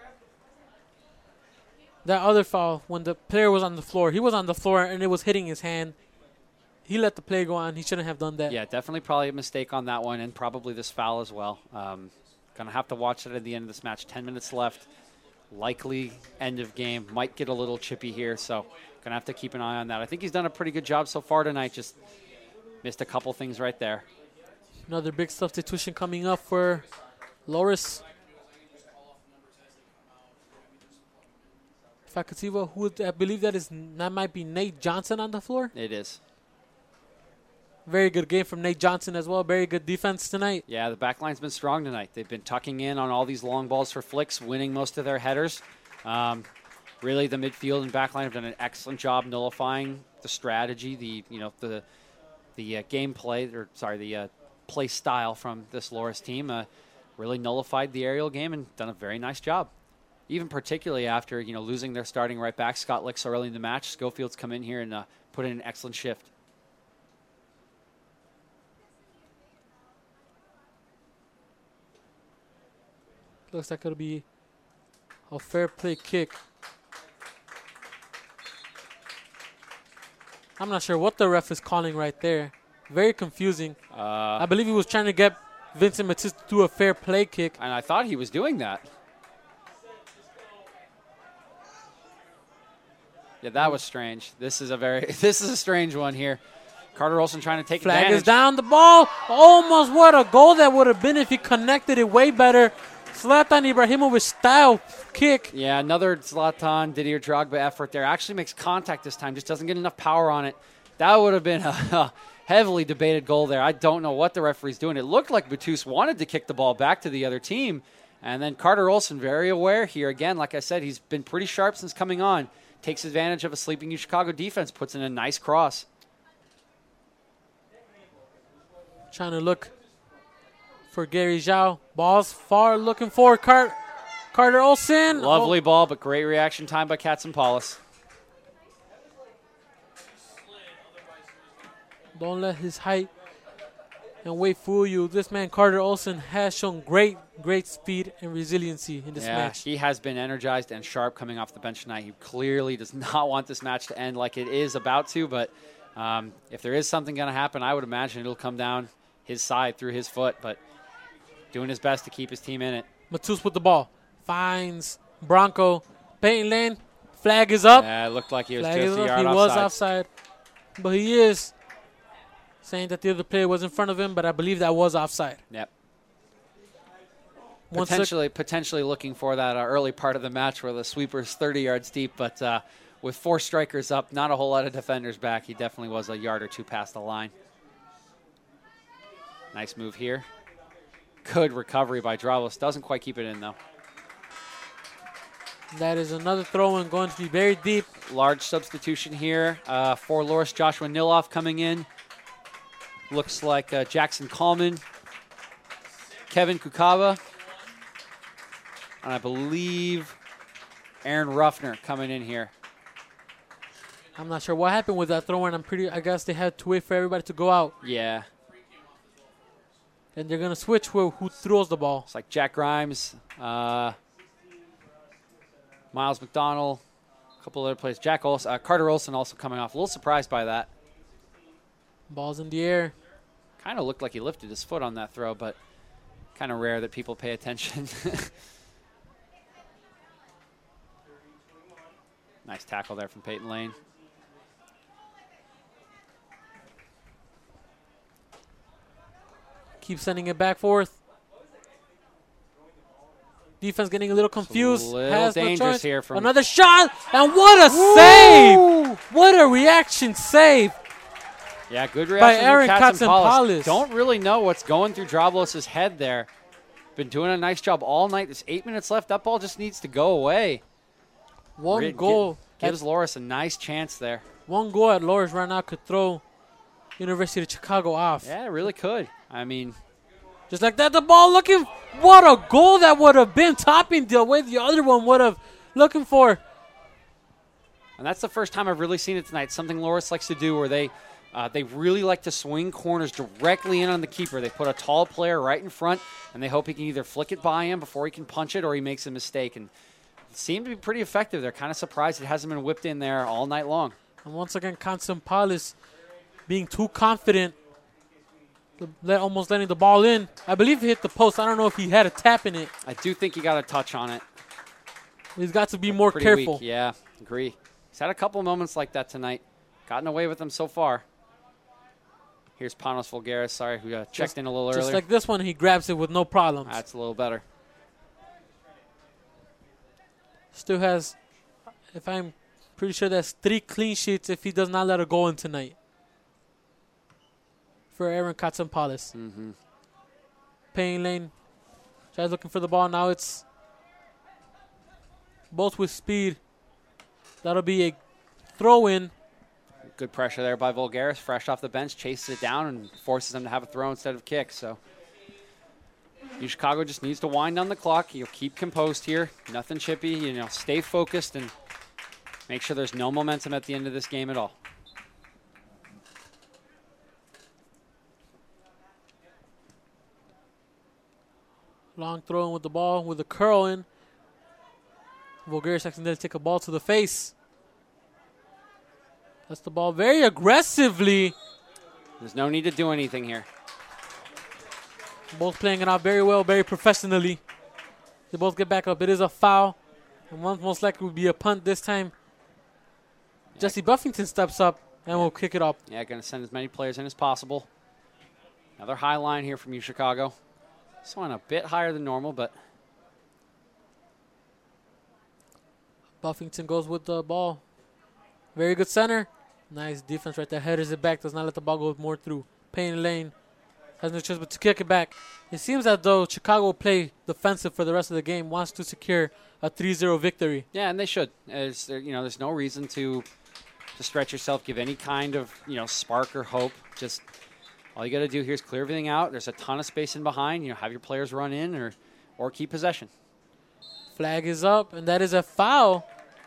that other foul, when the player was on the floor, he was on the floor and it was hitting his hand. He let the play go on. He shouldn't have done that. Yeah, definitely probably a mistake on that one, and probably this foul as well. Um, gonna have to watch it at the end of this match. Ten minutes left. Likely end of game. Might get a little chippy here, so gonna have to keep an eye on that. I think he's done a pretty good job so far tonight. Just missed a couple things right there. Another big substitution coming up for Loris. Fakativo, who I believe that is that might be Nate Johnson on the floor. It is. Very good game from Nate Johnson as well. Very good defense tonight. Yeah, the back line's been strong tonight. They've been tucking in on all these long balls for flicks, winning most of their headers. Um, really, the midfield and back line have done an excellent job nullifying the strategy, the you know the the uh, gameplay, or sorry, the uh, play style from this Loris team. Uh, really nullified the aerial game and done a very nice job. Even particularly after you know losing their starting right back, Scott Lick, so early in the match. Schofield's come in here and uh, put in an excellent shift. Looks like it'll be a fair play kick. I'm not sure what the ref is calling right there. Very confusing. Uh, I believe he was trying to get Vincent Matisse to do a fair play kick. and I thought he was doing that. Yeah, that was strange. This is a very this is a strange one here. Carter Olson trying to take Flag advantage. is down. The ball. Almost what a goal that would have been if he connected it way better. Zlatan Ibrahimovic style kick. Yeah, another Zlatan Didier Drogba effort there. Actually makes contact this time, just doesn't get enough power on it. That would have been a, heavily debated goal there. I don't know what the referee's doing. It looked like Matus wanted to kick the ball back to the other team. And then Carter Olson, very aware here. Again, like I said, he's been pretty sharp since coming on. Takes advantage of a sleeping Chicago defense, puts in a nice cross. Trying to look for Gary Zhao. Ball's far looking for Car- Carter Olson. Lovely oh. ball, but great reaction time by Katsompalis. Don't let his height and weight fool you. This man, Carter Olson, has shown great, great speed and resiliency in this yeah, match. He has been energized and sharp coming off the bench tonight. He clearly does not want this match to end like it is about to, but um, if there is something going to happen, I would imagine it'll come down his side through his foot, but doing his best to keep his team in it. Matus with the ball. Finds Bronco. Paint lane. Flag is up. Yeah, it looked like he was Flag just is a up. yard He offside. was offside. But he is saying that the other player was in front of him, but I believe that was offside. Yep. Once Potentially, potentially looking for that uh, early part of the match where the sweeper's thirty yards deep, but uh, with four strikers up, not a whole lot of defenders back, he definitely was a yard or two past the line. Nice move here. Good recovery by Drables. Doesn't quite keep it in, though. That is another throw-in going to be very deep. Large substitution here uh, for Loris. Joshua Niloff coming in. Looks like uh, Jackson Coleman, Kevin Kukaba, and I believe Aaron Ruffner coming in here. I'm not sure what happened with that throw-in. I'm pretty. I guess they had to wait for everybody to go out. Yeah. And they're going to switch who, who throws the ball. It's like Jack Grimes, uh, Miles McDonald, a couple other players. Jack Olson, uh, Carter Olson also coming off. A little surprised by that. Ball's in the air. Kind of looked like he lifted his foot on that throw, but kind of rare that people pay attention. Nice tackle there from Peyton Lane. Keep sending it back forth. Defense getting a little confused. It's a little Has no dangerous choice. here from Another shot, and what a Woo! save! What a reaction save! Yeah, good by reaction Aaron from Katsompalis. Don't really know what's going through Drables' head there. Been doing a nice job all night. There's eight minutes left. That ball just needs to go away. One Re- goal. gi- gives Loris a nice chance there. One goal at Loris right now could throw University of Chicago off. Yeah, it really could. I mean, just like that, the ball looking. What a goal that would have been, topping the way the other one would have looking for. And that's the first time I've really seen it tonight. Something Loris likes to do where they uh, they really like to swing corners directly in on the keeper. They put a tall player right in front, and they hope he can either flick it by him before he can punch it or he makes a mistake. And it seemed to be pretty effective. They're kind of surprised it hasn't been whipped in there all night long. And once again, Katsompalis being too confident, let, almost letting the ball in. I believe he hit the post. I don't know if he had a tap in it. I do think he got a touch on it. He's got to be more Pretty careful. Weak. Yeah, agree. He's had a couple of moments like that tonight. Gotten away with them so far. Here's Panos Voulgaris. Sorry, we uh, checked just, in a little just earlier. Just like this one, he grabs it with no problems. That's a little better. Still has, if I'm pretty sure that's three clean sheets if he does not let it go in tonight. For Aaron Katsompalis. Mm-hmm. Payne Lane. Tries looking for the ball. Now it's both with speed. That'll be a throw-in. Good pressure there by Voulgaris. Fresh off the bench, chases it down and forces them to have a throw instead of kick. So U Chicago just needs to wind down the clock. You'll keep composed here. Nothing chippy. You know, stay focused and make sure there's no momentum at the end of this game at all. Long throw in with the ball with the curl in. Voulgaris accidentally take a ball to the face. That's the ball very aggressively. There's no need to do anything here. Both playing it out very well, very professionally. They both get back up. It is a foul. And one most likely will be a punt this time. Yeah. Jesse Buffington steps up and will kick it up. Yeah, going to send as many players in as possible. Another high line here from U Chicago. This one a bit higher than normal, but Buffington goes with the ball. Very good center. Nice defense right there. Headers it back. Does not let the ball go more through. Payne Lane has no choice but to kick it back. It seems as though Chicago will play defensive for the rest of the game, wants to secure a three zero victory. Yeah, and they should. As there, you know, there's no reason to to stretch yourself, give any kind of, you know, spark or hope. Just all you got to do here is clear everything out. There's a ton of space in behind. You know, have your players run in or or keep possession. Flag is up, and that is a foul.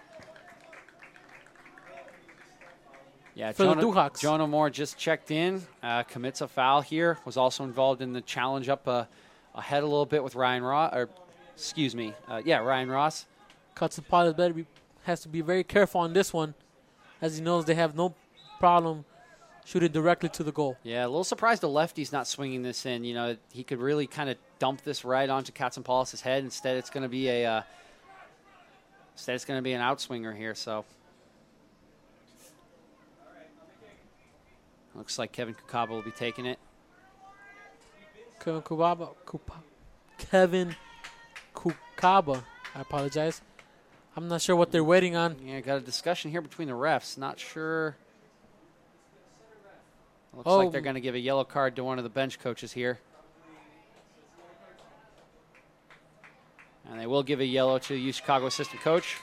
Yeah, for Jonah, the Duhawks. Jonah Moore just checked in, uh, commits a foul here. Was also involved in the challenge up uh, ahead a little bit with Ryan Ross. Or, excuse me, uh, yeah, Ryan Ross. Katsapalis better be, has to be very careful on this one, as he knows they have no problem shooting directly to the goal. Yeah, a little surprised the lefty's not swinging this in. You know, he could really kind of dump this right onto Katsapalis' head. Instead, it's going to be a uh, instead it's going to be an outswinger here. So. Looks like Kevin Kukaba will be taking it. Kevin Kukaba. Kupa, Kevin Kukaba. I apologize. I'm not sure what they're waiting on. Yeah, got a discussion here between the refs. Not sure. Looks oh. like they're going to give a yellow card to one of the bench coaches here. And they will give a yellow to the U Chicago assistant coach.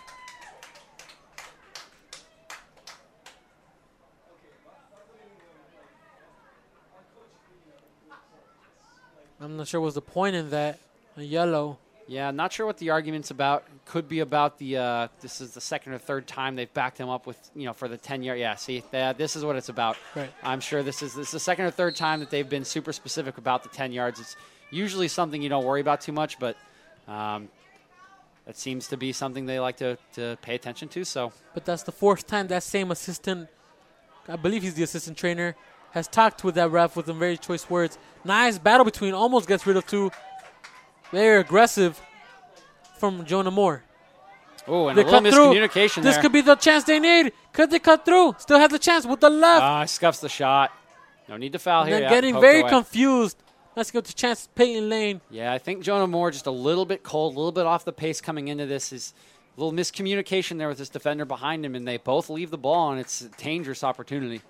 I'm not sure what's the point in that. A yellow. Yeah, not sure what the argument's about. Could be about the, uh, this is the second or third time they've backed him up with, you know, for the ten-yard. Yeah, see, that, this is what it's about. Right. I'm sure this is, this is the second or third time that they've been super specific about the ten yards. It's usually something you don't worry about too much, but um, it seems to be something they like to, to pay attention to. So, But that's the fourth time that same assistant, I believe he's the assistant trainer, has talked with that ref with some very choice words. Nice battle between, almost gets rid of two. Very aggressive from Jonah Moore. Oh, and they a little cut through. miscommunication This there. could be the chance they need. Could they cut through? Still has the chance with the left. Ah, uh, scuffs the shot. No need to foul and here. then Yeah, getting poked very away. confused. Let's go to chance Peyton Lane. Yeah, I think Jonah Moore just a little bit cold, a little bit off the pace coming into this. Is a little miscommunication there with this defender behind him, and they both leave the ball, and it's a dangerous opportunity.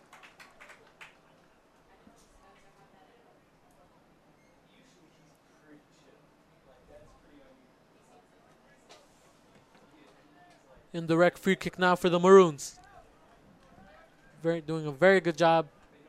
Indirect free kick now for the Maroons. Very doing a very good job.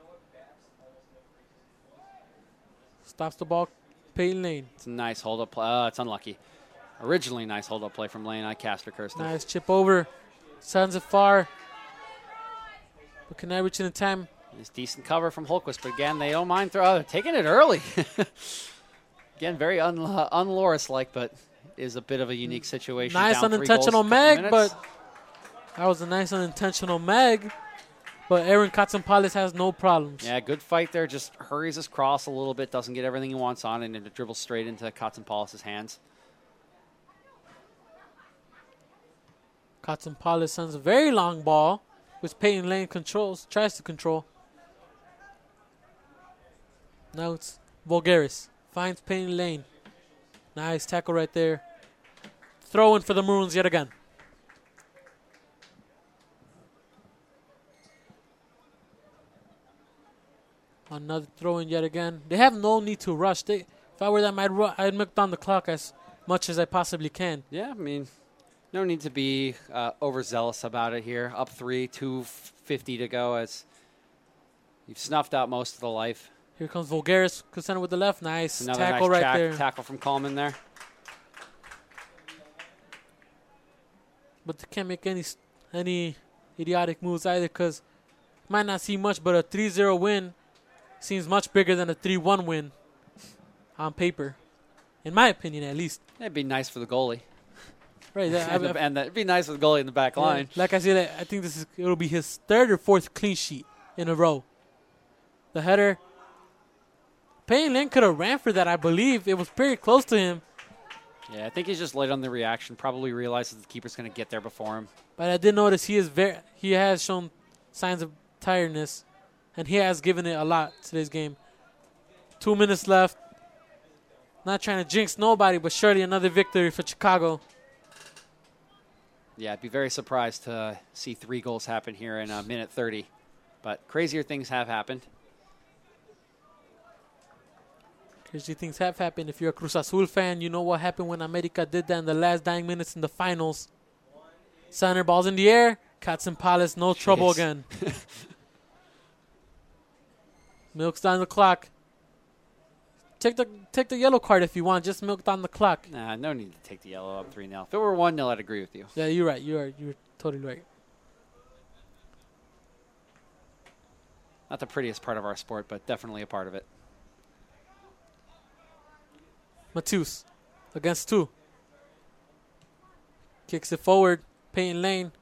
Stops the ball, Peyton Lane. It's a nice hold-up play. Uh, it's unlucky. Originally nice hold-up play from Lane. I cast her Kirsten. Nice chip over. Sends it far. But can I reach in time? It's decent cover from Holquist, but again, they don't mind throw. Oh, they're taking it early. Again, very un- un-Loris-like, but is a bit of a unique situation. Nice Down unintentional three goals, mag, minutes. but that was a nice unintentional mag. But Aaron Katsapalis has no problems. Yeah, good fight there. Just hurries his cross a little bit, doesn't get everything he wants on, and it dribbles straight into Katsapalis' hands. Katsapalis sends a very long ball, which Peyton Lane controls, tries to control. Now it's Voulgaris. Finds Peyton Lane. Nice tackle right there. Throw in for the Maroons yet again. Another throw in yet again. They have no need to rush. They, if I were them, I'd, ru- I'd milk down the clock as much as I possibly can. Yeah, I mean, no need to be uh, overzealous about it here. Up three, two fifty to go as you've snuffed out most of the life. Here comes Voulgaris. Kusena with the left. Nice Another tackle nice right tack- there. tackle from Coleman there. But they can't make any s- any idiotic moves either because might not see much, but a three zero win seems much bigger than a three one win on paper, in my opinion at least. It'd be nice for the goalie. Right. that- and I- I- the- and that- it'd be nice for the goalie in the back yeah, line. like I said, I think this is it'll be his third or fourth clean sheet in a row. The header. Payne Lane could have ran for that, I believe. It was pretty close to him. Yeah, I think he's just late on the reaction. Probably realizes the keeper's going to get there before him. But I did notice he is very he has shown signs of tiredness, and he has given it a lot today's game. Two minutes left. Not trying to jinx nobody, but surely another victory for Chicago. Yeah, I'd be very surprised to see three goals happen here in a minute thirty. But crazier things have happened. Crazy things have happened. If you're a Cruz Azul fan, you know what happened when America did that in the last dying minutes in the finals. Center ball's in the air. Cats and Palace, no trouble Jeez. again. Milks down the clock. Take the take the yellow card if you want. Just milk down the clock. Nah, no need to take the yellow up three nil. If it were one nil, I'd agree with you. Yeah, you're right. You are. You're totally right. Not the prettiest part of our sport, but definitely a part of it. Matus against two. Kicks it forward. Peyton Lane.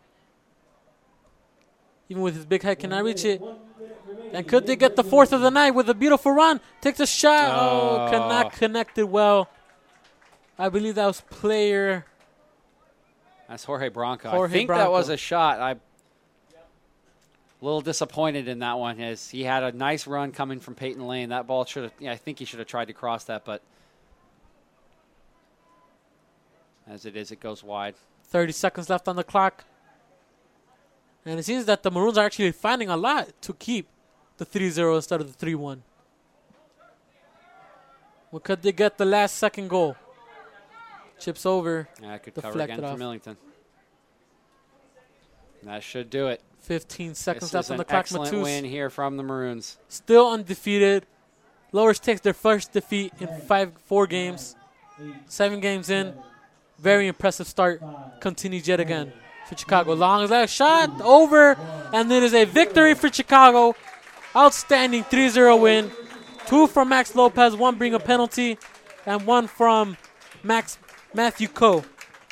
Even with his big head, cannot reach it. And could they get the fourth of the night with a beautiful run? Takes a shot. Oh, Oh. cannot connect it well. I believe that was player. That's Jorge Bronco. Jorge I think Bronco. that was a shot. I'm a little disappointed in that one. As he had a nice run coming from Peyton Lane. That ball should have, yeah, I think he should have tried to cross that, but as it is, it goes wide. thirty seconds left on the clock. And it seems that the Maroons are actually finding a lot to keep the three zero instead of the three one. Well, could they get the last second goal? Chips over. Yeah, good cover Deflected again off. for Millington. That should do it. fifteen seconds This left is on an the clock. excellent Matus win here from the Maroons. still undefeated. Lowers takes their first defeat in five, four games. Seven games in. Very impressive start. Continues yet again for Chicago. Long as that shot over. And it is a victory for Chicago. Outstanding three zero win. Two from Max Lopez. One being a penalty. And one from Max Matthew Coe.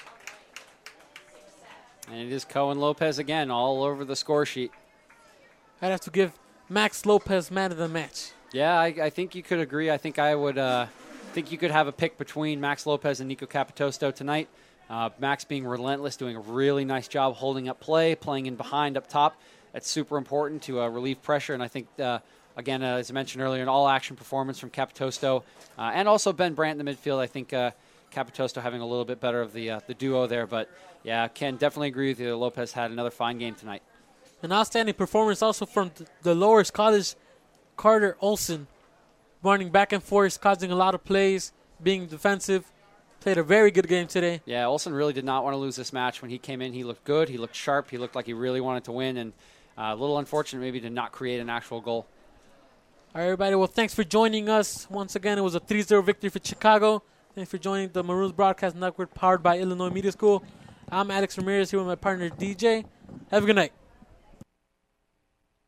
And it is Cohen Lopez again, all over the score sheet. I'd have to give Max Lopez man of the match. Yeah, I, I think you could agree. I think I would uh, think you could have a pick between Max Lopez and Nico Capitosto tonight. Uh, Max being relentless, doing a really nice job holding up play, playing in behind up top. That's super important to uh, relieve pressure. And I think, uh, again, uh, as I mentioned earlier, an all-action performance from Capitosto. Uh, and also Ben Brandt in the midfield. I think uh, Capitosto having a little bit better of the uh, the duo there. But, yeah, Ken, definitely agree with you. Lopez had another fine game tonight. An outstanding performance also from th- the Lowers College, Carter Olson. Running back and forth, causing a lot of plays, being defensive. Played a very good game today. Yeah, Olsen really did not want to lose this match. When he came in, he looked good. He looked sharp. He looked like he really wanted to win. And uh, a little unfortunate maybe to not create an actual goal. All right, everybody. Well, thanks for joining us. Once again, it was a three zero victory for Chicago. Thanks for joining the Maroons Broadcast Network powered by Illinois Media School. I'm Alex Ramirez here with my partner, D J. Have a good night.